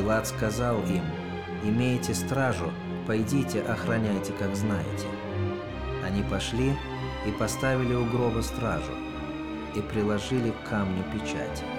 Пилат сказал им: «Имейте стражу, пойдите, охраняйте, как знаете». Они пошли и поставили у гроба стражу, и приложили к камню печать.